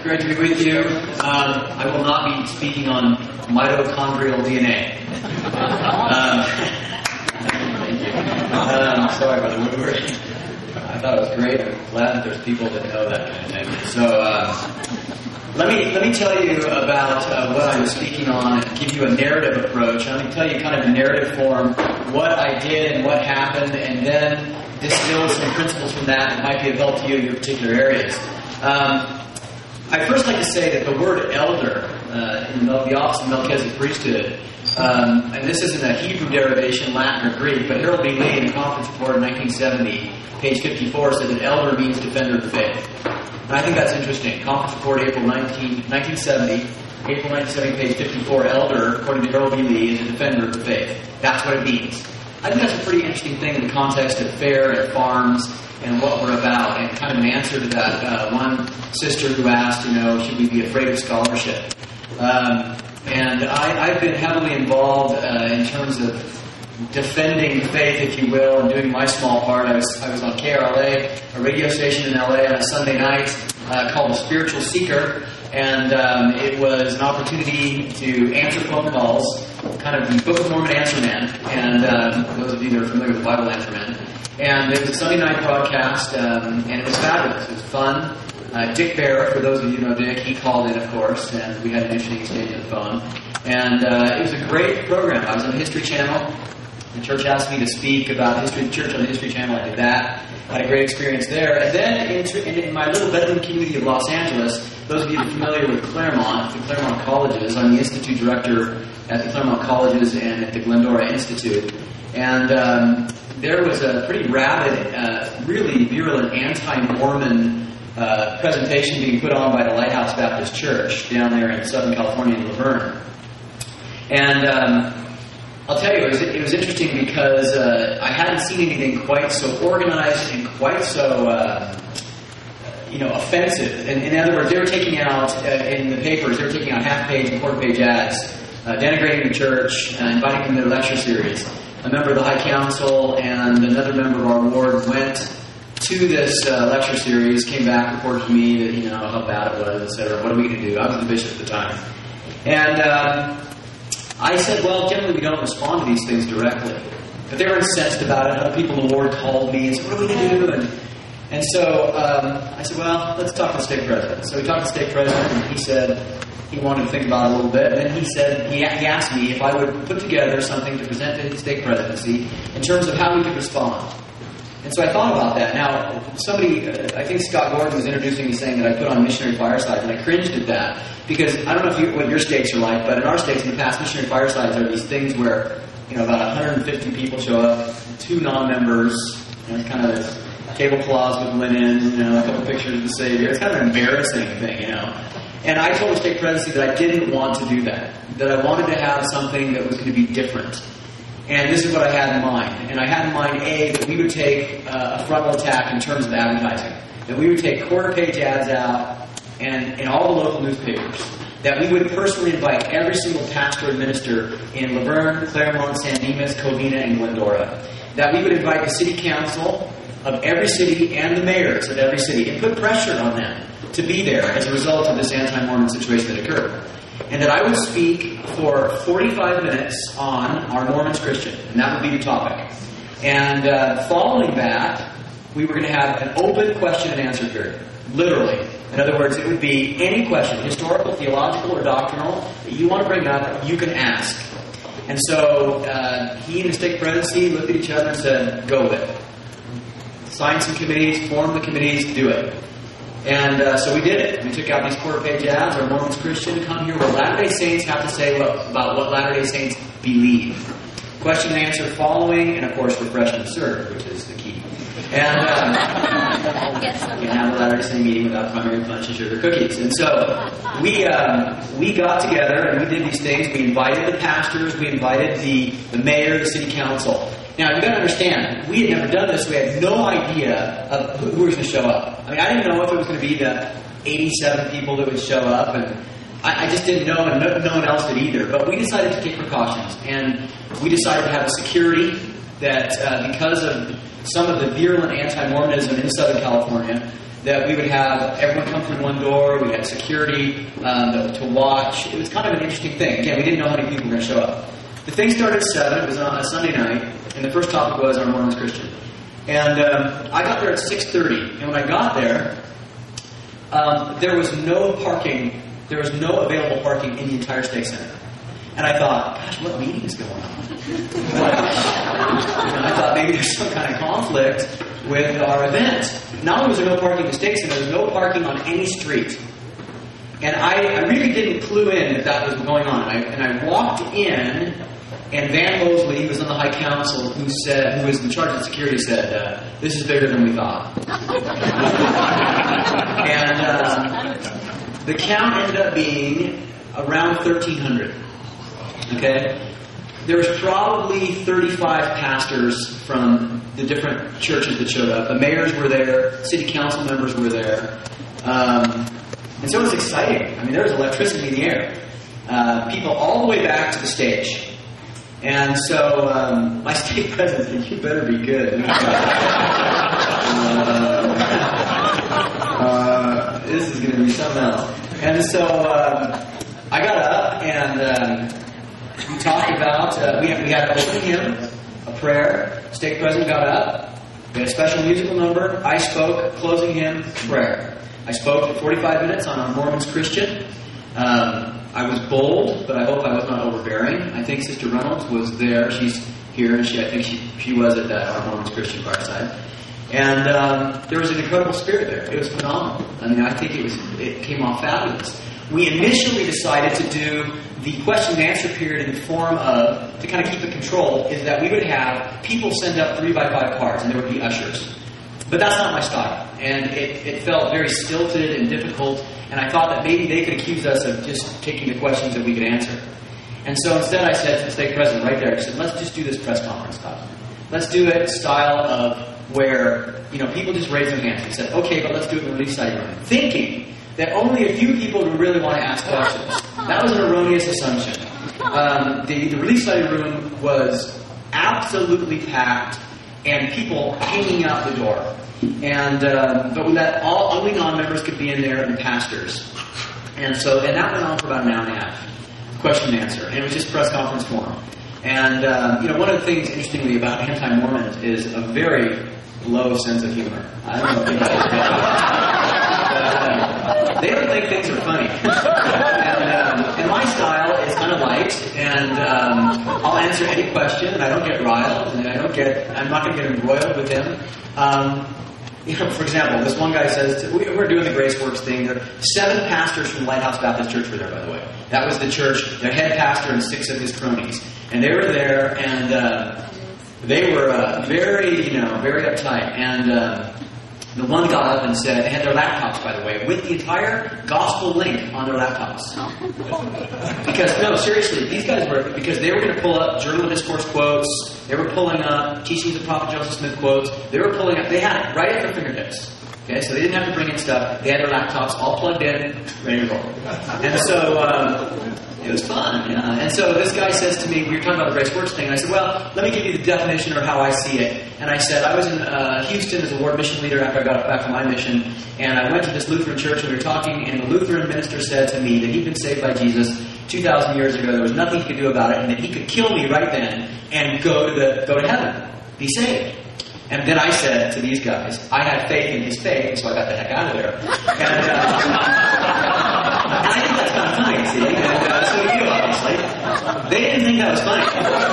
Great to be with you. I will not be speaking on mitochondrial DNA. Sorry about the woodworking. I thought it was great. I'm glad that there's people that know that kind of thing. So let me tell you about what I'm speaking on and give you a narrative approach. I'm going to tell you kind of in narrative form what I did and what happened, and then distill some principles from that might be of help to you in your particular areas. I'd first like to say that the word elder in the office of Melchizedek priesthood, and this isn't a Hebrew derivation, Latin or Greek, but Harold B. Lee in a conference report in 1970, page 54, said that elder means defender of the faith. And I think that's interesting. Conference report April 1970, April 1970, page 54, elder, according to Harold B. Lee, is a defender of the faith. That's what it means. I think that's a pretty interesting thing in the context of fair and farms and what we're about, and kind of an answer to that one sister who asked, should we be afraid of scholarship? And I've been heavily involved in terms of defending the faith, if you will, and doing my small part. I was on KRLA, a radio station in LA on a Sunday night called The Spiritual Seeker, and it was an opportunity to answer phone calls, kind of the Book of Mormon Answer Man, and those of you that are familiar with the Bible Answer Man. And it was a Sunday night broadcast, and it was fabulous. It was fun. Dick Bear, for those of you who know Dick, he called in, of course, and we had an interesting exchange on the phone. And it was a great program. I was on the History Channel. The church asked me to speak about history of the church on the History Channel. I did that. Had a great experience there. And then in my little bedroom community of Los Angeles, those of you who are familiar with Claremont, the Claremont Colleges, I'm the Institute Director at the Claremont Colleges and at the Glendora Institute. And there was a pretty rabid, really virulent anti-Mormon presentation being put on by the Lighthouse Baptist Church down there in Southern California in Laverne. And I'll tell you, it was interesting because I hadn't seen anything quite so organized and quite so, offensive. In other words, they were taking out, in the papers, they were taking out half-page and quarter-page ads, denigrating the church, inviting them to their lecture series. A member of the High Council and another member of our ward went to this lecture series, came back, reported to me that, how bad it was, etc. What are we going to do? I was the bishop at the time. And I said, well, generally we don't respond to these things directly. But they were incensed about it. Other people in the ward called me and said, what are we going to do? And so I said, well, let's talk to the stake president. So we talked to the stake president, and he said he wanted to think about it a little bit. And then he said, he asked me if I would put together something to present to the stake presidency in terms of how we could respond. And so I thought about that. Now, somebody, I think Scott Gordon was introducing me saying that I put on missionary firesides, and I cringed at that. Because I don't know what your stakes are like, but in our stakes in the past, missionary firesides are these things where, about 150 people show up, 2 non-members, kind of this tablecloths with linen, a couple pictures of the Savior. It's kind of an embarrassing thing, And I told the stake presidency that I didn't want to do that I wanted to have something that was going to be different. And this is what I had in mind. And I had in mind, A, that we would take a frontal attack in terms of advertising. That we would take quarter-page ads out and in all the local newspapers. That we would personally invite every single pastor and minister in Laverne, Claremont, San Dimas, Covina, and Glendora. That we would invite the city council of every city and the mayors of every city and put pressure on them to be there as a result of this anti-Mormon situation that occurred. And that I would speak for 45 minutes on Are Mormons Christian? And that would be the topic. And following that, we were going to have an open question and answer period. Literally. In other words, it would be any question, historical, theological, or doctrinal, that you want to bring up, you can ask. And so he and the stake presidency looked at each other and said, go with it. Sign some committees, form the committees, do it. And so we did it. We took out these quarter-page ads. Are Mormons Christian? Come hear what Latter-day Saints have to say about what Latter-day Saints believe. Question and answer following, and of course, refresh and serve, which is the key. And you can have a Latter-day Saint meeting without primary punch and sugar cookies. And so we got together and we did these things. We invited the pastors. We invited the mayor, the city council. Now, you've got to understand, we had never done this. We had no idea of who was going to show up. I didn't know if it was going to be the 87 people that would show up, and I just didn't know, and no one else did either. But we decided to take precautions, and we decided to have a security that, because of some of the virulent anti-Mormonism in Southern California, that we would have everyone come through one door. We had security to watch. It was kind of an interesting thing. Again, we didn't know how many people were going to show up. The thing started at 7. It was on a Sunday night, and the first topic was Are Mormons Christian? And I got there at 6:30, and when I got there, there was no parking. There was no available parking in the entire Stake Center. And I thought, gosh, what meeting is going on? And I thought maybe there's some kind of conflict with our event. Not only was there no parking in the Stake Center, there was no parking on any street. And I really didn't clue in that was going on. And I walked in, and Van Mosley, who was on the High Council, who was in charge of security, said, "This is bigger than we thought." And the count ended up being around 1,300. Okay? There was probably 35 pastors from the different churches that showed up. The mayors were there. City council members were there. And so it was exciting. I mean, there was electricity in the air. People all the way back to the stage. And so my stake president said, "You better be good." This is going to be something else. And so I got up and we talked about, we had an opening hymn, a prayer. Stake president got up. We had a special musical number. I spoke, closing hymn, prayer. I spoke for 45 minutes on Are Mormons Christian? I was bold, but I hope I was not overbearing. I think Sister Reynolds was there. She's here, and I think she was at that Are Mormons Christian fireside. And there was an incredible spirit there. It was phenomenal. I mean, I think it came off fabulous. We initially decided to do the question and answer period in the form of, to kind of keep it controlled, is that we would have people send up 3x5 cards, and there would be ushers. But that's not my style. And it felt very stilted and difficult, and I thought that maybe they could accuse us of just taking the questions that we could answer. And so instead I said to the stake president right there, I said, "Let's just do this press conference style. Let's do it style of where, people just raise their hands." He said, "Okay, but let's do it in the release study room." Thinking that only a few people would really want to ask questions. That was an erroneous assumption. The release study room was absolutely packed and people hanging out the door. And but we let only non-members could be in there and pastors. And that went on for about an hour and a half. Question and answer. And it was just press conference form. And one of the things interestingly about anti-Mormons is a very low sense of humor. I don't know if you guys get it. They don't think things are funny. And my style is kind of light, and I'll answer any question, and I don't get riled, and I'm not going to get embroiled with them. For example, this one guy says, we're doing the Grace Works thing. There are 7 pastors from Lighthouse Baptist Church were there, by the way. That was the church, their head pastor and 6 of his cronies. And they were there, and they were very uptight. And the one got up and said, they had their laptops, by the way, with the entire gospel link on their laptops. Seriously, these guys because they were going to pull up Journal of Discourse quotes, they were pulling up Teachings of Prophet Joseph Smith quotes, they had it right at their fingertips. Okay, so they didn't have to bring in stuff, they had their laptops all plugged in, ready to roll. And so, it was fun, yeah. And so this guy says to me, we were talking about the Grace Works thing, and I said, well, let me give you the definition or how I see it. And I said, I was in Houston as a ward mission leader after I got back from my mission, and I went to this Lutheran church, and we were talking, and the Lutheran minister said to me that he'd been saved by Jesus 2,000 years ago, there was nothing he could do about it, and that he could kill me right then and go to heaven, be saved. And then I said to these guys, I had faith in his faith, and so I got the heck out of there. And I think that's kind of funny, see? And so do you, obviously. They didn't think that was funny.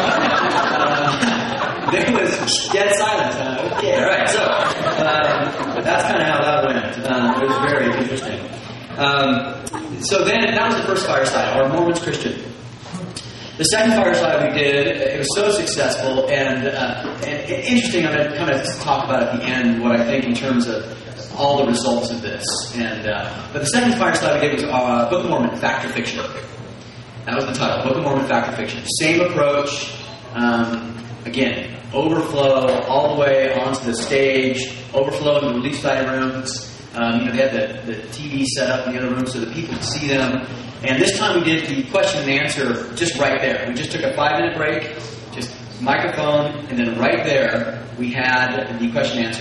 There was dead silence. Okay, all right. So that's kind of how that went. It was very interesting. So then, that was the first fireside, Are Mormons Christian? The second fireside we did, it was so successful, and interesting. I'm going to kind of talk about at the end what I think in terms of all the results of this. But the second fireside we did was Book of Mormon, Fact or Fiction. That was the title, Book of Mormon, Fact or Fiction. Same approach. Again, overflow all the way onto the stage, overflow in the release study rooms. They had the TV set up in the other room so that people could see them. And this time we did the question and answer just right there. We just took a 5-minute break, just microphone, and then right there we had the question and answer.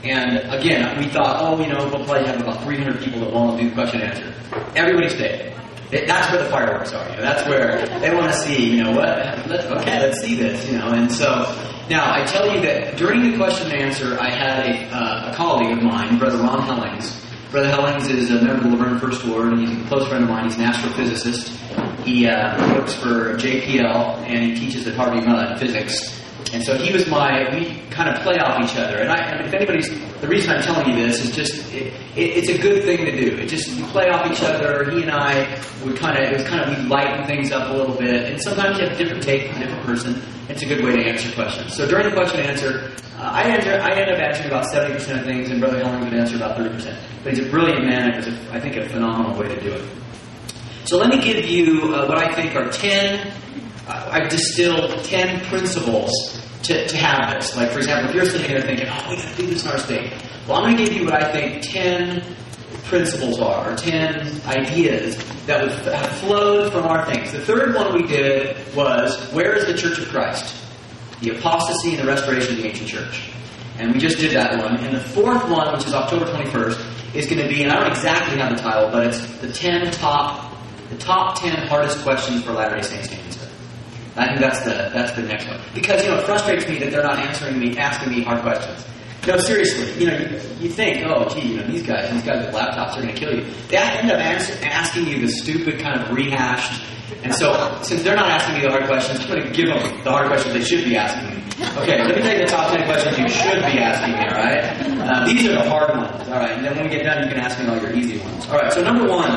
And again, we thought, we'll probably have about 300 people that want to do the question and answer. Everybody stayed. That's where the fireworks are. That's where they want to see, let's see this, And so, now I tell you that during the question and answer, I had a colleague of mine, Brother Ron Hellings. Brother Hellings is a member of the Laverne First Ward, and he's a close friend of mine. He's an astrophysicist. He works for JPL, and he teaches at Harvey Mudd physics. And so he was we kind of play off each other. And the reason I'm telling you this is just, it's a good thing to do. You play off each other. He and I would we lighten things up a little bit. And sometimes you have a different take from a different person. It's a good way to answer questions. So during the question and answer, I end up answering about 70% of things, and Brother Hellings would answer about 30%. But he's a brilliant man. It was, I think, a phenomenal way to do it. So let me give you what I think are 10, I've distilled 10 principles to have this. Like, for example, if you're sitting there thinking, we got to do this in our state. Well, I'm going to give you what I think 10 principles are, or 10 ideas that would have flowed from our things. The third one we did was, where is the Church of Christ? The apostasy and the restoration of the ancient church. And we just did that one. And the fourth one, which is October 21st, is going to be, and I don't exactly have the title, but it's the top 10 hardest questions for Latter-day Saints to answer. I think that's the next one. Because, it frustrates me that they're not asking me hard questions. No, seriously, you think, these guys with laptops are going to kill you. They end up asking you the stupid kind of rehashed. And so, since they're not asking me the hard questions, I'm going to give them the hard questions they should be asking me. Okay, let me tell you the top 10 questions you should be asking me, all right? These are the hard ones, all right? And then when we get done, you can ask me all your easy ones. All right, so number one,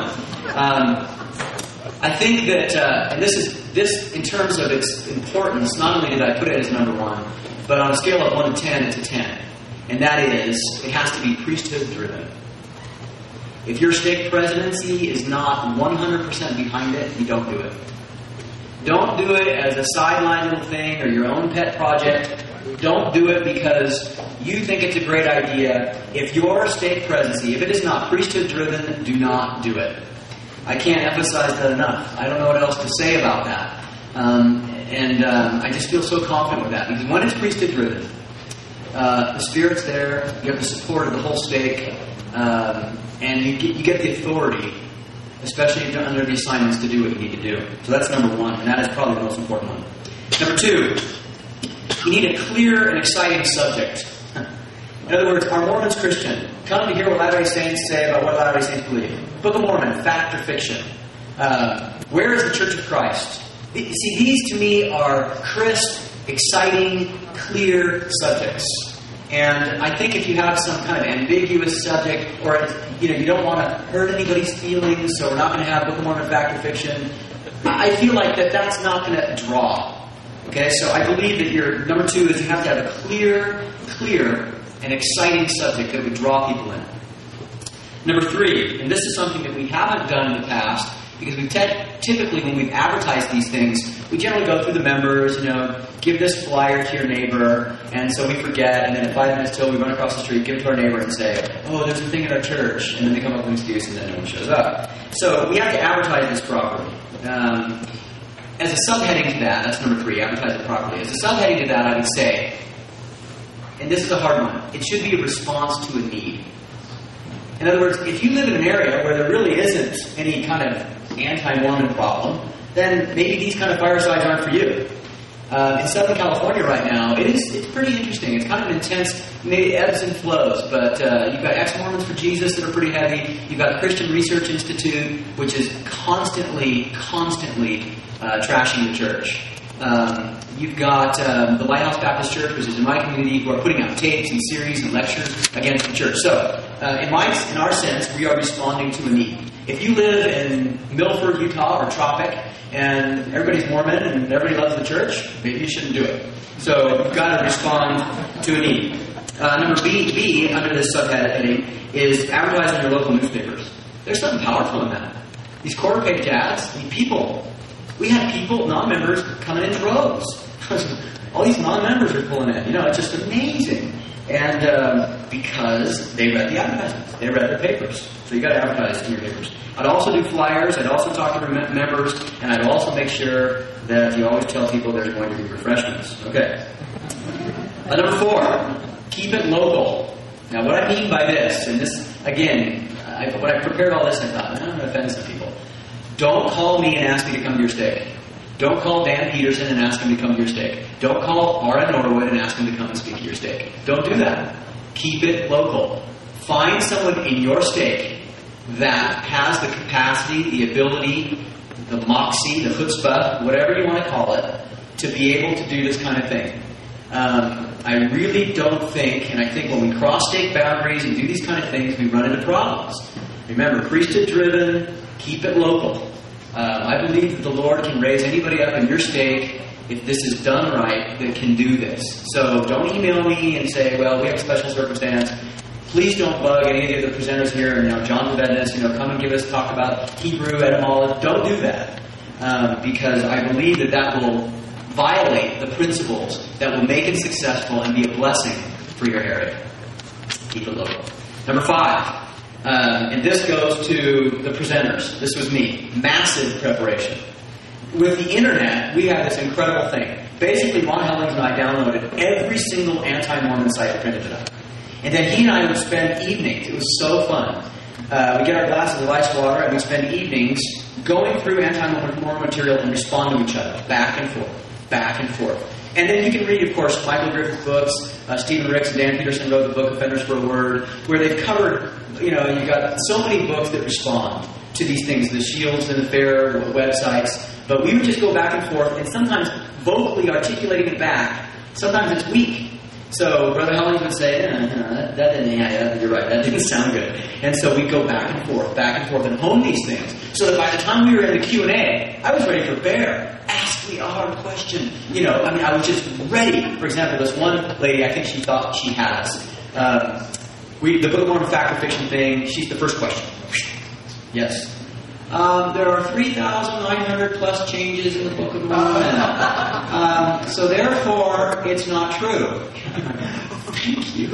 I think that, and this in terms of its importance, not only did I put it as number one, but on a scale of 1 to 10, it's a 10. And that is, it has to be priesthood-driven. If your stake presidency is not 100% behind it, you don't do it. Don't do it as a sideline little thing or your own pet project. Don't do it because you think it's a great idea. If your stake presidency, if it is not priesthood-driven, do not do it. I can't emphasize that enough. I don't know what else to say about that. I just feel so confident with that. Because when it's priesthood-driven, the Spirit's there, you have the support of the whole stake, and you get the authority, especially under the assignments, to do what you need to do. So that's number one, and that is probably the most important one. Number two, you need a clear and exciting subject. In other words, are Mormons Christian? Come to hear what Latter-day Saints say about what Latter-day Saints believe. Book of Mormon, fact or fiction? Where is the Church of Christ? See, these to me are crisp, exciting, clear subjects. And I think if you have some kind of ambiguous subject, or you don't want to hurt anybody's feelings, so we're not going to have Book of Mormon, fact or fiction, I feel like that's not going to draw. Okay, so I believe that your number two is you have to have a clear, and exciting subject that would draw people in. Number three, and this is something that we haven't done in the past, because we typically, when we've advertised these things, we generally go through the members, give this flyer to your neighbor, and so we forget, and then at 5 minutes till we run across the street, give it to our neighbor and say, there's a thing at our church, and then they come up with an excuse, and then no one shows up. So we have to advertise this properly. As a subheading to that, that's number three, advertise it properly. As a subheading to that, I would say, and this is a hard one, it should be a response to a need. In other words, if you live in an area where there really isn't any kind of anti-Mormon problem, then maybe these kind of firesides aren't for you. In Southern California right now, it's pretty interesting. It's kind of intense, maybe ebbs and flows, but you've got ex-Mormons for Jesus that are pretty heavy. You've got the Christian Research Institute, which is constantly trashing the church. You've got the Lighthouse Baptist Church, which is in my community, who are putting out tapes and series and lectures against the church. So, in our sense, we are responding to a need. If you live in Milford, Utah, or Tropic, and everybody's Mormon and everybody loves the church, maybe you shouldn't do it. So, you've got to respond to a need. Number B, under this subheading, is advertising your local newspapers. There's something powerful in that. These quarter-page ads, we had people, non-members, coming in droves. All these non-members are pulling in. It's just amazing. And because they read the advertisements. They read the papers. So you got to advertise in your papers. I'd also do flyers. I'd also talk to members. And I'd also make sure that you always tell people there's going to be refreshments. Okay. Number 4, keep it local. Now, what I mean by this, and this, again, when I prepared all this, I thought, I'm going to offend some people. Don't call me and ask me to come to your stake. Don't call Dan Peterson and ask him to come to your stake. Don't call Ara Norwood and ask him to come and speak at your stake. Don't do that. Keep it local. Find someone in your stake that has the capacity, the ability, the moxie, the chutzpah, whatever you want to call it, to be able to do this kind of thing. I really don't think, and I think when we cross stake boundaries and do these kind of things, we run into problems. Remember, priesthood-driven, keep it local. I believe that the Lord can raise anybody up in your stake, if this is done right, that can do this. So don't email me and say, well, we have a special circumstance. Please don't bug any of the presenters here. John Levedness, come and talk about Hebrew etymology. Don't do that. Because I believe that will violate the principles that will make it successful and be a blessing for your area. Keep it local. Number 5. And this goes to the presenters. This was me. Massive preparation. With the internet, we have this incredible thing. Basically, Ron Hellings and I downloaded every single anti-Mormon site and printed it up. And then he and I would spend evenings. It was so fun. We get our glasses of ice water and we spend evenings going through anti-Mormon material and respond to each other. Back and forth. Back and forth. And then you can read, of course, Michael Griffith's books. Stephen Ricks and Dan Peterson wrote the book Offenders for a Word, where they've covered, you've got so many books that respond to these things, the Shields and the Fair websites. But we would just go back and forth, and sometimes vocally articulating it back. Sometimes it's weak. So Brother Hellings would say, that didn't, you're right, that didn't sound good. And so we'd go back and forth, and hone these things. So that by the time we were in the Q&A, I was ready for bear. Ask me a hard question. I was just ready. For example, this one lady, I think she thought she has. The Book of Mormon fact or fiction thing, she's the first question. Yes. There are 3,900 plus changes in the Book of Mormon. So therefore, it's not true. Thank you.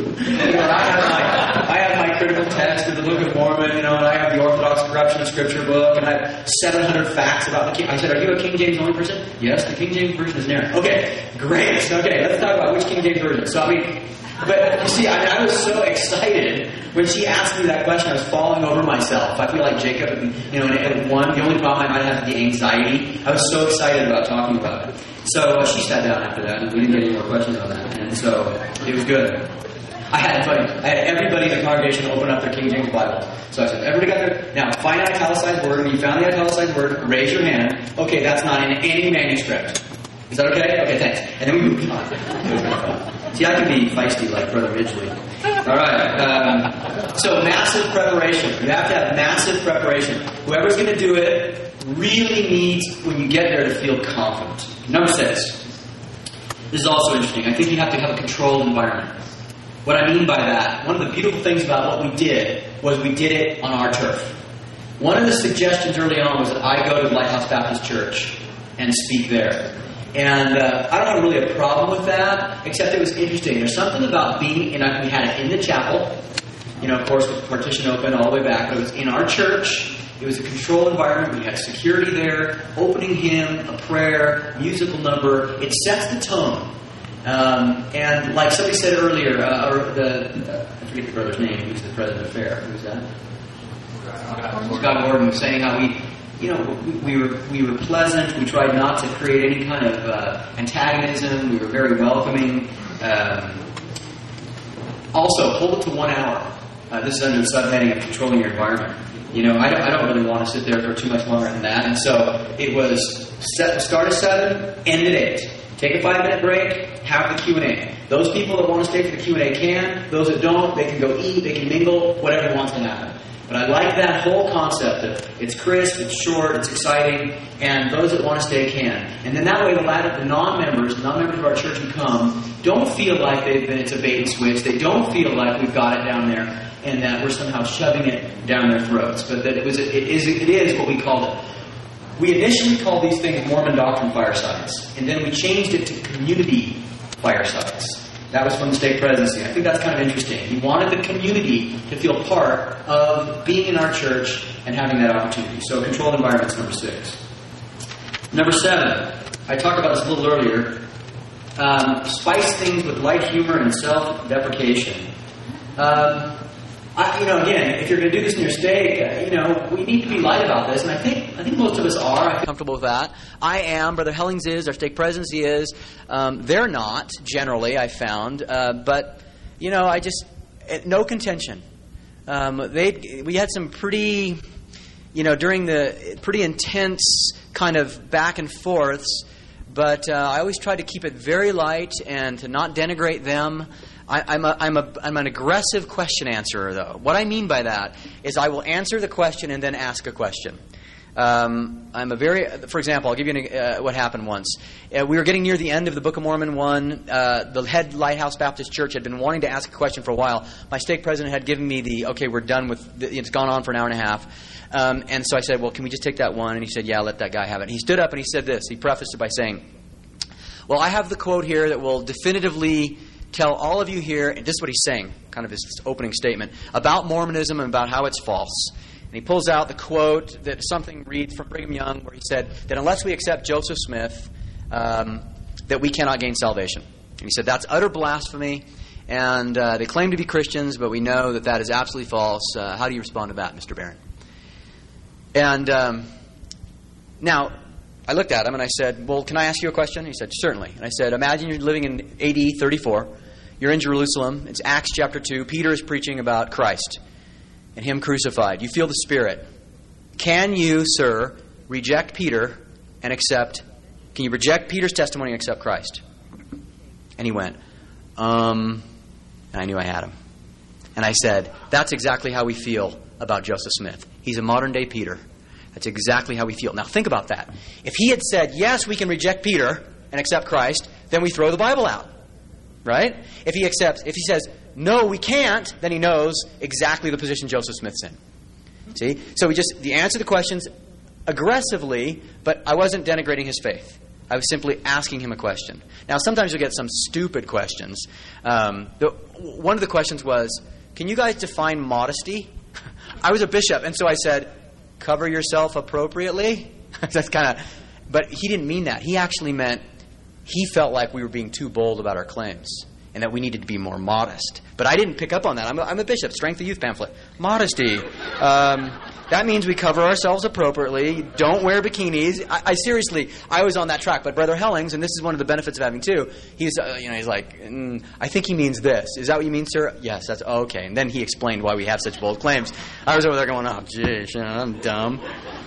I have my critical text of the Book of Mormon, and I have the Orthodox Corruption of Scripture book, and I have 700 facts about the King. I said, are you a King James only person? Yes, the King James version is narrow. Okay, great. Okay, let's talk about which King James version. So but you see, I was so excited when she asked me that question. I was falling over myself. I feel like Jacob, and the only problem I might have is the anxiety. I was so excited about talking about it. So she sat down after that, and we didn't get any more questions on that. And so it was good. I had everybody in the congregation open up their King James Bible. So I said, everybody got their... Now, find an italicized word. When you found the italicized word, raise your hand. Okay, that's not in any manuscript. Is that okay? Okay, thanks. And then we moved on. It was really fun. See, I can be feisty like Brother Ridgely. All right. So massive preparation. You have to have massive preparation. Whoever's going to do it really needs, when you get there, to feel confident. Number 6. This is also interesting. I think you have to have a controlled environment. What I mean by that, one of the beautiful things about what we did was we did it on our turf. One of the suggestions early on was that I go to Lighthouse Baptist Church and speak there. And I don't have really a problem with that, except it was interesting. There's something about being we had it in the chapel, of course, with the partition open all the way back, but it was in our church. It was a controlled environment. We had security there, opening hymn, a prayer, musical number. It sets the tone. And like somebody said earlier, I forget the brother's name, who's the president of FAIR. Who was that? Scott Gordon was saying how we were pleasant. We tried not to create any kind of antagonism. We were very welcoming. Also, hold it to 1 hour. This is under the subheading of controlling your environment. I don't really want to sit there for too much longer than that. And so it was start at 7, end at 8. Take a 5-minute break, have the Q&A. Those people that want to stay for the Q&A can. Those that don't, they can go eat, they can mingle, whatever wants to happen. But I like that whole concept of it's crisp, it's short, it's exciting, and those that want to stay can. And then that way the non-members of our church who come don't feel like it's a bait and switch. They don't feel like we've got it down there and that we're somehow shoving it down their throats. But that it is what we called it. We initially called these things Mormon Doctrine Firesides, and then we changed it to Community Firesides. That was from the stake presidency. I think that's kind of interesting. He wanted the community to feel part of being in our church and having that opportunity. So controlled environment's number 6. Number 7. I talked about this a little earlier. Spice things with light humor and self-deprecation. Again, if you're going to do this in your stake, we need to be light about this, and I think most of us are. I'm comfortable with that. I am. Brother Hellings is. Our stake presidency is. They're not, generally, I found. But, I just, no contention. We had some pretty, during the pretty intense kind of back and forths, but I always try to keep it very light and to not denigrate them. I'm an aggressive question answerer, though. What I mean by that is I will answer the question and then ask a question. For example, I'll give you what happened once. We were getting near the end of the Book of Mormon 1. The head Lighthouse Baptist Church had been wanting to ask a question for a while. My stake president had given me okay, we're done with it's gone on for an hour and a half. And so I said, well, can we just take that one? And he said, yeah, let that guy have it. And he stood up and he said this. He prefaced it by saying, well, I have the quote here that will definitively tell all of you here, and this is what he's saying, kind of his opening statement, about Mormonism and about how it's false. And he pulls out the quote that something reads from Brigham Young where he said that unless we accept Joseph Smith, that we cannot gain salvation. And he said that's utter blasphemy, and they claim to be Christians, but we know that that is absolutely false. How do you respond to that, Mr. Barron? And now, I looked at him and I said, well, can I ask you a question? He said, certainly. And I said, imagine you're living in AD 34. You're in Jerusalem. It's Acts chapter 2. Peter is preaching about Christ and Him crucified. You feel the Spirit. Can you, sir, reject Peter and accept... Can you reject Peter's testimony and accept Christ? And he went, and I knew I had him. And I said, that's exactly how we feel about Joseph Smith. He's a modern-day Peter. That's exactly how we feel. Now, think about that. If he had said, yes, we can reject Peter and accept Christ, then we throw the Bible out. Right? If he says, no, we can't, then he knows exactly the position Joseph Smith's in. See? So the answer to the questions aggressively, but I wasn't denigrating his faith. I was simply asking him a question. Now, sometimes you'll get some stupid questions. One of the questions was, can you guys define modesty? I was a bishop, and so I said, cover yourself appropriately. That's kind of, but he didn't mean that. He actually meant he felt like we were being too bold about our claims and that we needed to be more modest. But I didn't pick up on that. I'm a bishop. Strength of Youth pamphlet. Modesty. That means we cover ourselves appropriately. Don't wear bikinis. I seriously, I was on that track. But Brother Hellings, and this is one of the benefits of having two, he's like, I think he means this. Is that what you mean, sir? Yes, that's okay. And then he explained why we have such bold claims. I was over there going, oh, geez, I'm dumb.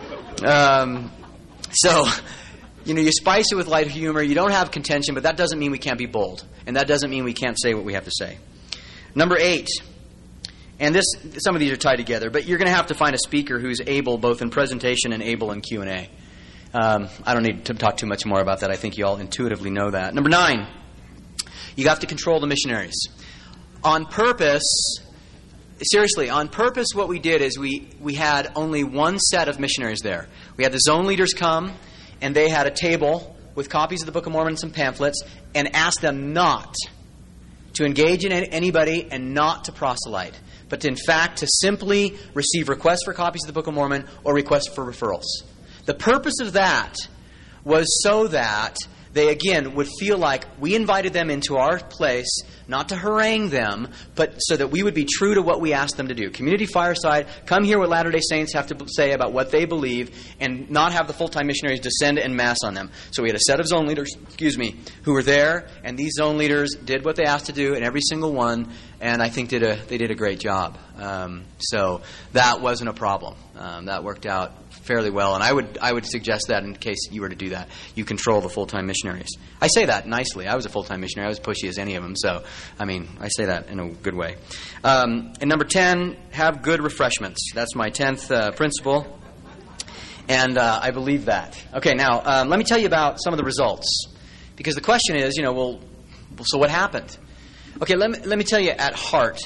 So, you spice it with light humor. You don't have contention, but that doesn't mean we can't be bold. And that doesn't mean we can't say what we have to say. Number 8. And some of these are tied together, but you're going to have to find a speaker who's able both in presentation and able in Q&A. I don't need to talk too much more about that. I think you all intuitively know that. Number 9, you have to control the missionaries. On purpose, seriously, on purpose what we did is we had only one set of missionaries there. We had the zone leaders come, and they had a table with copies of the Book of Mormon and some pamphlets, and asked them not to engage in anybody and not to proselyte, but in fact to simply receive requests for copies of the Book of Mormon or requests for referrals. The purpose of that was so that they, again, would feel like we invited them into our place, not to harangue them, but so that we would be true to what we asked them to do. Community fireside, come hear what Latter-day Saints have to say about what they believe, and not have the full-time missionaries descend en masse on them. So we had a set of zone leaders, who were there, and these zone leaders did what they asked to do in every single one, and I think they did a great job. So that wasn't a problem. That worked out fairly well, and I would suggest that in case you were to do that, you control the full-time missionaries. I say that nicely. I was a full-time missionary. I was pushy as any of them, so I say that in a good way. And number 10, have good refreshments. That's my 10th principle, and I believe that. Okay, now let me tell you about some of the results, because the question is, well, so what happened? Okay, let me tell you at heart,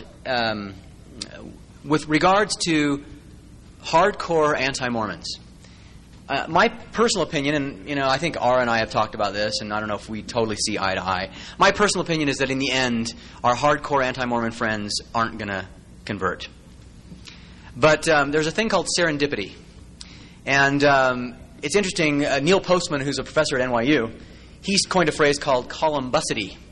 with regards to hardcore anti-Mormons. My personal opinion, and I think Ara and I have talked about this, and I don't know if we totally see eye to eye. My personal opinion is that in the end, our hardcore anti-Mormon friends aren't going to convert. But there's a thing called serendipity. And it's interesting, Neil Postman, who's a professor at NYU, he's coined a phrase called columbusity.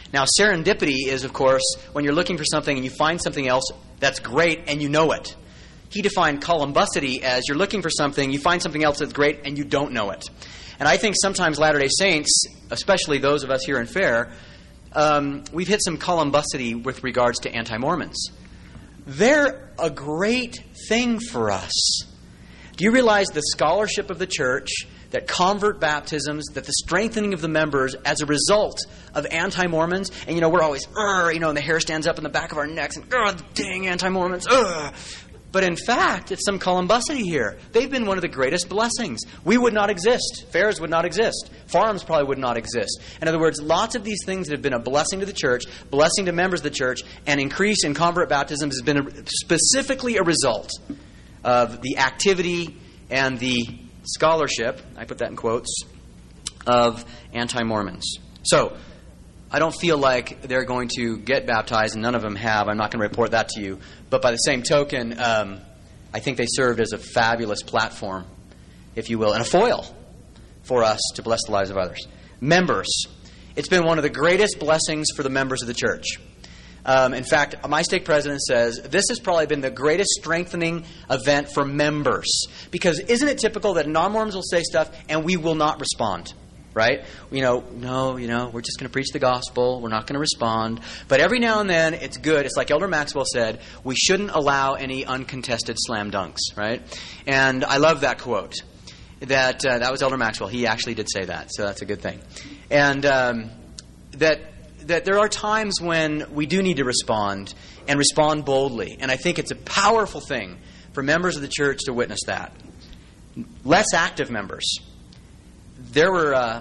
Now, serendipity is, of course, when you're looking for something and you find something else that's great and you know it. He defined columbusity as you're looking for something, you find something else that's great, and you don't know it. And I think sometimes Latter-day Saints, especially those of us here in Fair, we've hit some columbusity with regards to anti-Mormons. They're a great thing for us. Do you realize the scholarship of the church, that convert baptisms, that the strengthening of the members as a result of anti-Mormons, and we're always, and the hair stands up in the back of our necks, and, dang anti-Mormons, But in fact, it's some columbusity here. They've been one of the greatest blessings. We would not exist. Fairs would not exist. Farms probably would not exist. In other words, lots of these things that have been a blessing to the church, blessing to members of the church, and increase in convert baptisms has been specifically a result of the activity and the scholarship, I put that in quotes, of anti-Mormons. So, I don't feel like they're going to get baptized, and none of them have. I'm not going to report that to you. But by the same token, I think they served as a fabulous platform, if you will, and a foil for us to bless the lives of others. Members. It's been one of the greatest blessings for the members of the church. In fact, my stake president says this has probably been the greatest strengthening event for members. Because isn't it typical that non-Mormons will say stuff and we will not respond? Right? No, we're just going to preach the gospel. We're not going to respond. But every now and then, it's good. It's like Elder Maxwell said, we shouldn't allow any uncontested slam dunks, right? And I love that quote. That was Elder Maxwell. He actually did say that, so that's a good thing. And that there are times when we do need to respond, and respond boldly. And I think it's a powerful thing for members of the church to witness that. Less active members. There were a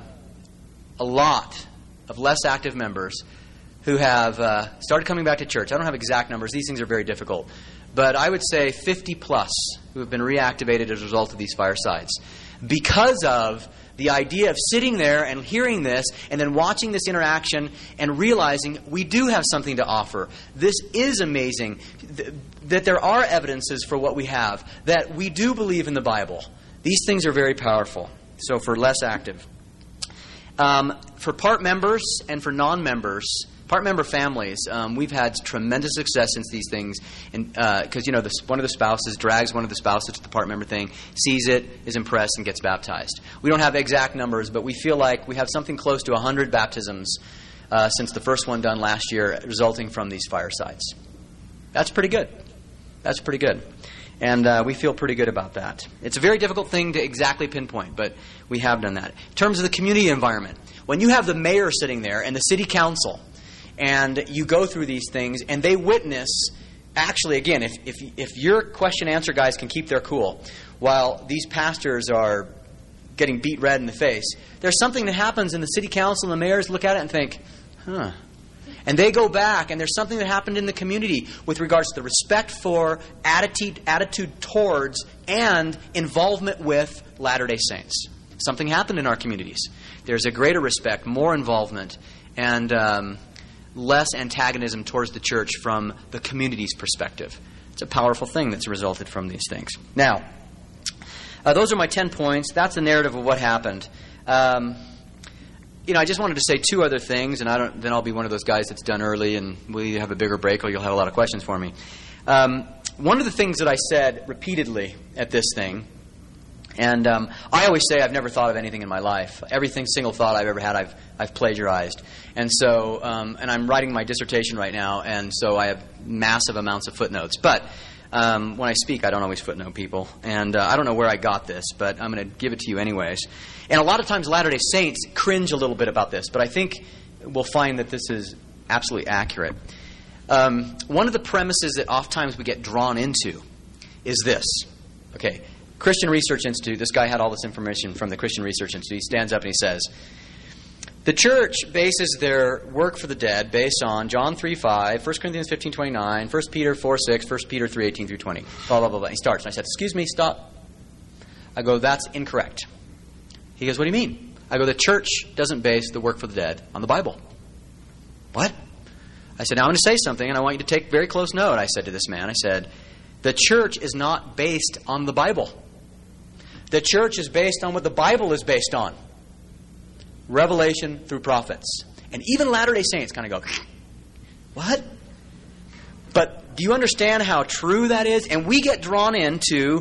lot of less active members who have started coming back to church. I don't have exact numbers. These things are very difficult. But I would say 50 plus who have been reactivated as a result of these firesides. Because of the idea of sitting there and hearing this and then watching this interaction and realizing we do have something to offer. This is amazing. That there are evidences for what we have. That we do believe in the Bible. These things are very powerful. So for less active. For part members and for non-members, part member families, we've had tremendous success since these things. Because, one of the spouses drags one of the spouses to the part member thing, sees it, is impressed, and gets baptized. We don't have exact numbers, but we feel like we have something close to 100 baptisms since the first one done last year, resulting from these firesides. That's pretty good. That's pretty good. And we feel pretty good about that. It's a very difficult thing to exactly pinpoint, but we have done that. In terms of the community environment, when you have the mayor sitting there and the city council, and you go through these things, and they witness, actually, again, if your question-answer guys can keep their cool, while these pastors are getting beat red in the face, there's something that happens in the city council, and the mayors look at it and think, And they go back, and there's something that happened in the community with regards to the respect for, attitude towards, and involvement with Latter-day Saints. Something happened in our communities. There's a greater respect, more involvement, and less antagonism towards the church from the community's perspective. It's a powerful thing that's resulted from these things. Now, those are my 10 points. That's the narrative of what happened. I just wanted to say two other things, and then I'll be one of those guys that's done early, and we'll either have a bigger break or you'll have a lot of questions for me. One of the things that I said repeatedly at this thing, and I always say I've never thought of anything in my life. Everything, single thought I've ever had, I've plagiarized. And so, and I'm writing my dissertation right now, and so I have massive amounts of footnotes. But when I speak, I don't always footnote people. And I don't know where I got this, but I'm going to give it to you anyways. And a lot of times Latter-day Saints cringe a little bit about this, but I think we'll find that this is absolutely accurate. One of the premises that oftentimes we get drawn into is this. Okay, Christian Research Institute, this guy had all this information from the Christian Research Institute. He stands up and he says, the church bases their work for the dead based on John 3:5, 1 Corinthians 15:29, 1 Peter 4:6, 1 Peter 3:18 through 20. Blah, blah, blah, blah. He starts, and I said, excuse me, stop. I go, that's incorrect. He goes, what do you mean? I go, the church doesn't base the work for the dead on the Bible. What? I said, now I'm going to say something, and I want you to take very close note. I said to this man, I said, the church is not based on the Bible. The church is based on what the Bible is based on. Revelation through prophets. And even Latter-day Saints kind of go, what? But do you understand how true that is? And we get drawn into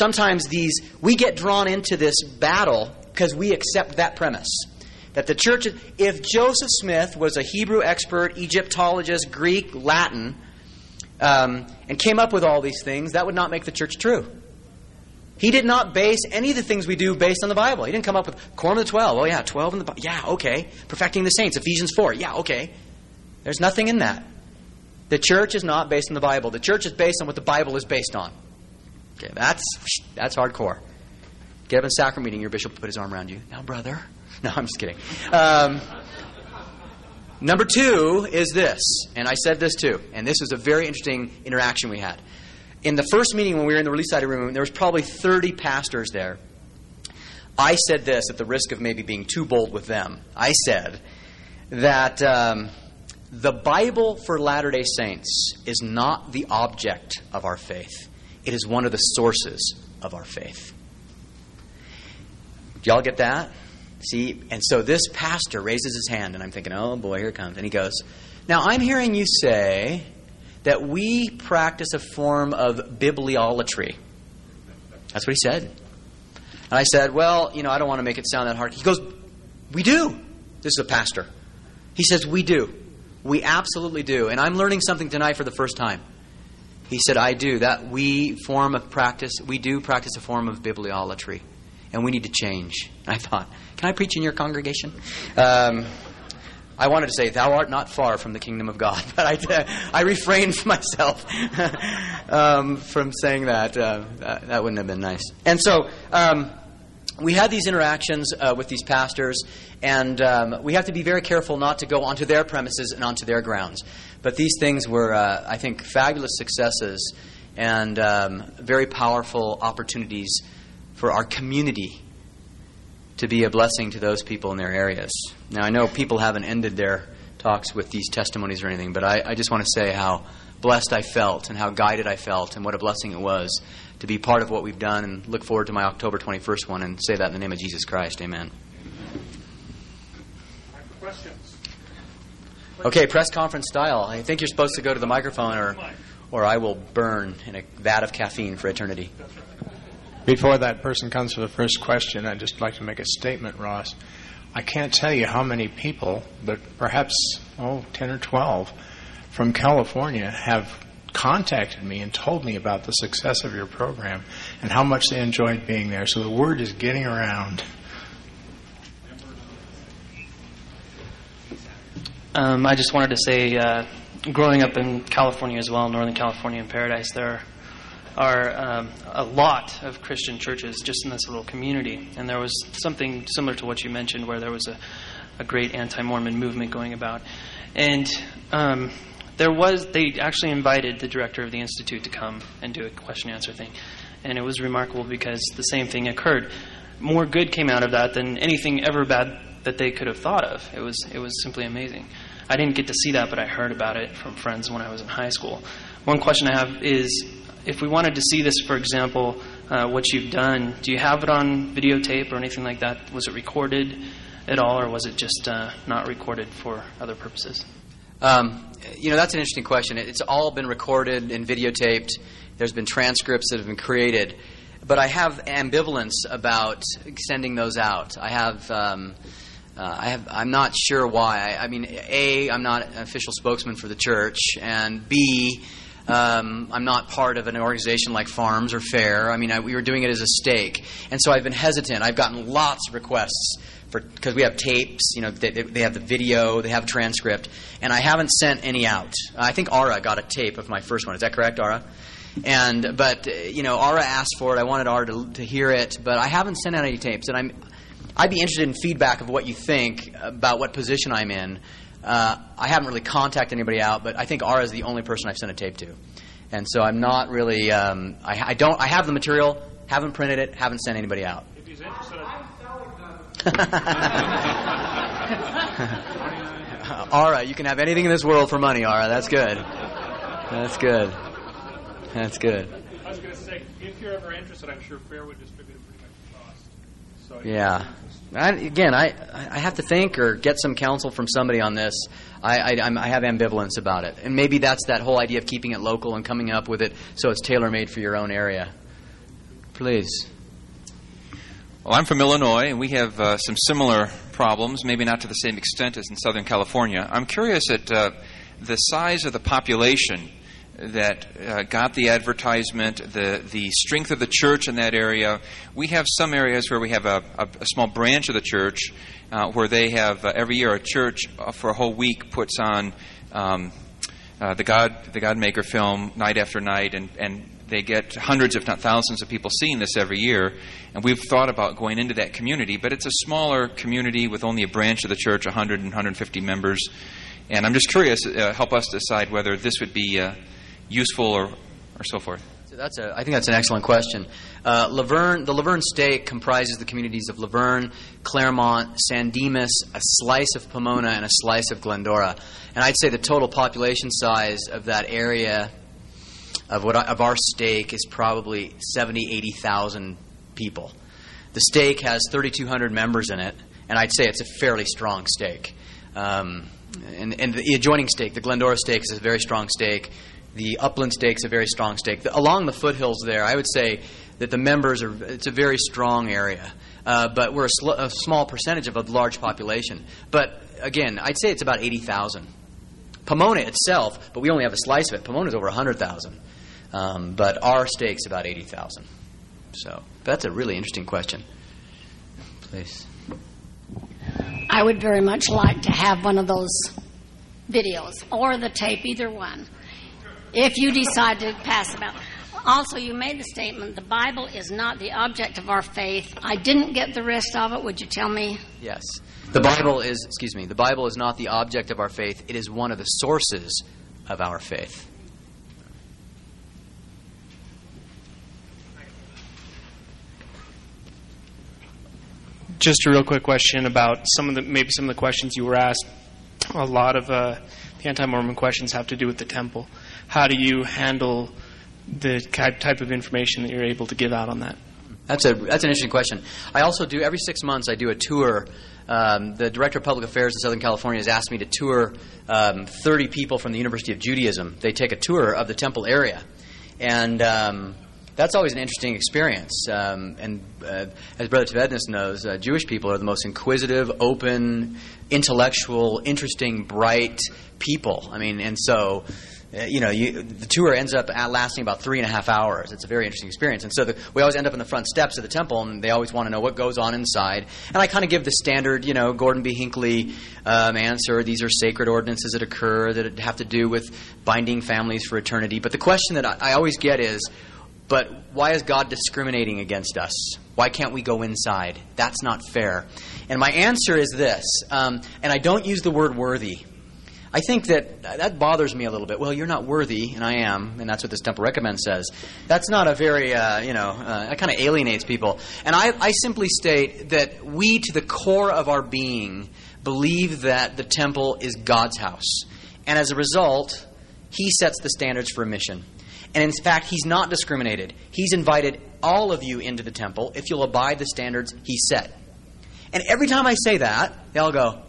this battle because we accept that premise. That the church, if Joseph Smith was a Hebrew expert, Egyptologist, Greek, Latin, and came up with all these things, that would not make the church true. He did not base any of the things we do based on the Bible. He didn't come up with Quorum of the 12. Oh yeah, 12 in the Bible. Yeah, okay. Perfecting the saints, Ephesians 4. Yeah, okay. There's nothing in that. The church is not based on the Bible. The church is based on what the Bible is based on. Okay, that's hardcore. Get up in sacrament meeting, your bishop will put his arm around you. Now, brother. No, I'm just kidding. Number 2 is this, and I said this too, and this was a very interesting interaction we had. In the first meeting when we were in the Relief Society room, there was probably 30 pastors there. I said this at the risk of maybe being too bold with them. I said that the Bible for Latter-day Saints is not the object of our faith. It is one of the sources of our faith. Do y'all get that? See, and so this pastor raises his hand, and I'm thinking, oh boy, here it comes. And he goes, now I'm hearing you say that we practice a form of bibliolatry. That's what he said. And I said, well, I don't want to make it sound that hard. He goes, we do. This is a pastor. He says, we do. We absolutely do. And I'm learning something tonight for the first time. He said, I do. That we do practice a form of bibliolatry. And we need to change. And I thought, can I preach in your congregation? I wanted to say, thou art not far from the kingdom of God. But I refrained myself from saying that. That wouldn't have been nice. And so we had these interactions with these pastors, and we have to be very careful not to go onto their premises and onto their grounds. But these things were, I think, fabulous successes and very powerful opportunities for our community to be a blessing to those people in their areas. Now, I know people haven't ended their talks with these testimonies or anything, but I just want to say how blessed I felt and how guided I felt and what a blessing it was to be part of what we've done, and look forward to my October 21st one and say that in the name of Jesus Christ. Amen. Questions? Okay, press conference style. I think you're supposed to go to the microphone or I will burn in a vat of caffeine for eternity. Before that person comes for the first question, I'd just like to make a statement, Ross. I can't tell you how many people, but perhaps 10 or 12 from California have contacted me and told me about the success of your program and how much they enjoyed being there. So the word is getting around. I just wanted to say, growing up in California as well, Northern California and Paradise, there are a lot of Christian churches just in this little community. And there was something similar to what you mentioned where there was a great anti-Mormon movement going about. And they actually invited the director of the Institute to come and do a question-answer thing. And it was remarkable because the same thing occurred. More good came out of that than anything ever bad that they could have thought of. It was simply amazing. I didn't get to see that, but I heard about it from friends when I was in high school. One question I have is, if we wanted to see this, for example, what you've done, do you have it on videotape or anything like that? Was it recorded at all, or was it just not recorded for other purposes? That's an interesting question. It's all been recorded and videotaped. There's been transcripts that have been created. But I have ambivalence about sending those out. I'm not sure why. A, I'm not an official spokesman for the church, and B, I'm not part of an organization like Farms or Fair. We were doing it as a stake, and so I've been hesitant. I've gotten lots of requests because we have tapes. They have the video, they have a transcript, and I haven't sent any out. I think Ara got a tape of my first one. Is that correct, Ara? But Ara asked for it. I wanted Ara to hear it, but I haven't sent out any tapes, and I'd be interested in feedback of what you think about what position I'm in. I haven't really contacted anybody out, but I think Ara is the only person I've sent a tape to, and so I'm not really. I have the material, haven't printed it, haven't sent anybody out. If he's interested. Ara, you can have anything in this world for money, Ara. That's good. That's good. That's good. I was going to say, if you're ever interested, I'm sure Fair would distribute it pretty much at cost. Yeah. I have to think or get some counsel from somebody on this. I have ambivalence about it. And maybe that's that whole idea of keeping it local and coming up with it so it's tailor-made for your own area. Please. Well, I'm from Illinois, and we have some similar problems, maybe not to the same extent as in Southern California. I'm curious at the size of the population that got the advertisement, the strength of the church in that area. We have some areas where we have a small branch of the church where they have every year a church for a whole week puts on the God Maker film night after night, and they get hundreds, if not thousands, of people seeing this every year. And we've thought about going into that community, but it's a smaller community with only a branch of the church, 100 and 150 members. And I'm just curious, help us decide whether this would be useful or so forth. I think that's an excellent question. The Laverne Stake comprises the communities of Laverne, Claremont, San Dimas, a slice of Pomona, and a slice of Glendora. And I'd say the total population size of that area of our stake is probably 80,000 people. The stake has 3,200 members in it, and I'd say it's a fairly strong stake. And the adjoining stake, the Glendora stake, is a very strong stake. The Upland stake is a very strong stake. Along the foothills there, I would say that the members it's a very strong area. But we're a small percentage of a large population. But again, I'd say it's about 80,000. Pomona itself, but we only have a slice of it. Pomona's over 100,000. But our stake's about 80,000. So that's a really interesting question. Please. I would very much like to have one of those videos or the tape, either one, if you decide to pass them out. Also, you made the statement, the Bible is not the object of our faith. I didn't get the rest of it. Would you tell me? Yes. The Bible is not the object of our faith. It is one of the sources of our faith. Just a real quick question about some of the questions you were asked. A lot of the anti-Mormon questions have to do with the temple. How do you handle the type of information that you're able to give out on that? That's an interesting question. I also do, every 6 months, I do a tour. The Director of Public Affairs in Southern California has asked me to tour 30 people from the University of Judaism. They take a tour of the temple area. And that's always an interesting experience. And as Brother Tvednis knows, Jewish people are the most inquisitive, open, intellectual, interesting, bright people. I mean, and so, the tour ends up lasting about 3.5 hours. It's a very interesting experience. And so we always end up in the front steps of the temple, and they always want to know what goes on inside. And I kind of give the standard, Gordon B. Hinckley answer. These are sacred ordinances that occur that have to do with binding families for eternity. But the question that I always get is, but why is God discriminating against us? Why can't we go inside? That's not fair. And my answer is this, and I don't use the word worthy. I think that bothers me a little bit. Well, you're not worthy, and I am, and that's what this Temple Recommend says. That's not a very, that kind of alienates people. And I simply state that we, to the core of our being, believe that the temple is God's house. And as a result, He sets the standards for admission. And in fact, He's not discriminated. He's invited all of you into the temple if you'll abide the standards He set. And every time I say that, they all go.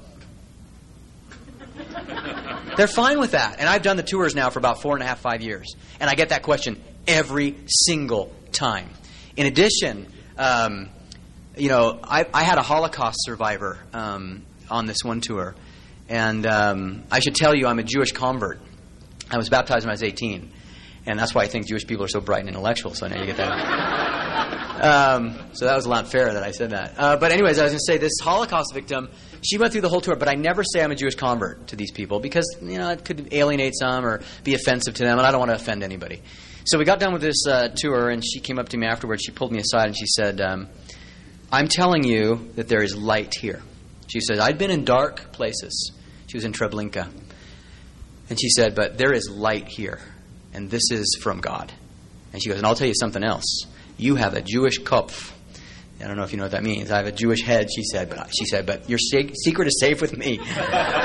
They're fine with that. And I've done the tours now for about 4.5, 5 years. And I get that question every single time. In addition, I had a Holocaust survivor on this one tour. And I should tell you, I'm a Jewish convert. I was baptized when I was 18. And that's why I think Jewish people are so bright and intellectual. So now you get that. So that was a lot fair that I said that. But anyways, I was going to say this Holocaust victim, she went through the whole tour, but I never say I'm a Jewish convert to these people because, it could alienate some or be offensive to them, and I don't want to offend anybody. So we got done with this tour, and she came up to me afterwards. She pulled me aside, and she said, I'm telling you that there is light here. She said, I'd been in dark places. She was in Treblinka. And she said, but there is light here. And this is from God. And she goes, and I'll tell you something else. You have a Jewish kopf. I don't know if you know what that means. I have a Jewish head, she said, but your secret is safe with me. And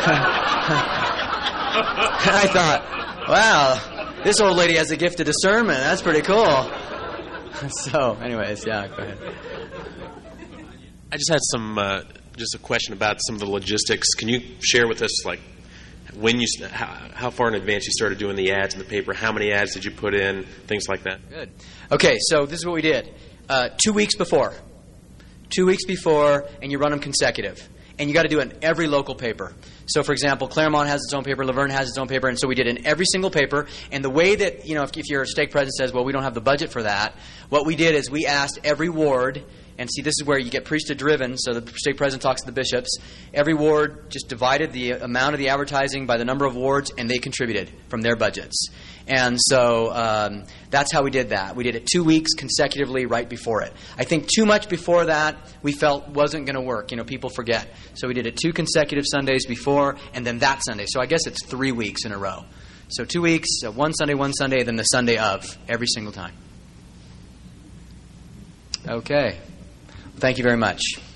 I thought, wow, this old lady has a gift of discernment. That's pretty cool. So, anyways, yeah, go ahead. I just had just a question about some of the logistics. Can you share with us, like, how far in advance you started doing the ads in the paper? How many ads did you put in? Things like that. Good. Okay, so this is what we did. 2 weeks before. 2 weeks before, and you run them consecutive. And you got to do it in every local paper. So, for example, Claremont has its own paper, Laverne has its own paper, and so we did it in every single paper. And the way that, if your stake president says, well, we don't have the budget for that, what we did is we asked every ward, and see, this is where you get priesthood-driven, so the stake president talks to the bishops. Every ward just divided the amount of the advertising by the number of wards, and they contributed from their budgets. And so that's how we did that. We did it 2 weeks consecutively right before it. I think too much before that we felt wasn't going to work. People forget. So we did it 2 consecutive Sundays before, and then that Sunday. So I guess it's 3 weeks in a row. So 2 weeks, one Sunday, then the Sunday of, every single time. Okay. Thank you very much.